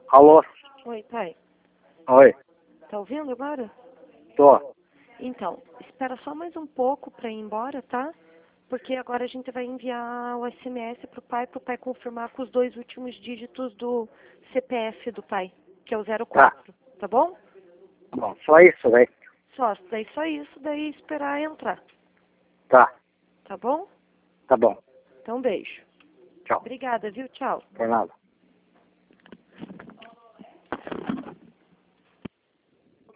Alô? Oi, pai. Oi, Tá ouvindo agora? tô. Então, espera só mais um pouco para ir embora, tá? Porque agora a gente vai enviar o SMS pro pai confirmar com os 2 últimos dígitos do CPF do pai, que é o 04, tá bom? Bom, só isso, velho. Só isso, daí esperar entrar, Tá, tá bom? tá bom. Então, beijo. Tchau. Obrigada, viu? Tchau. Por nada.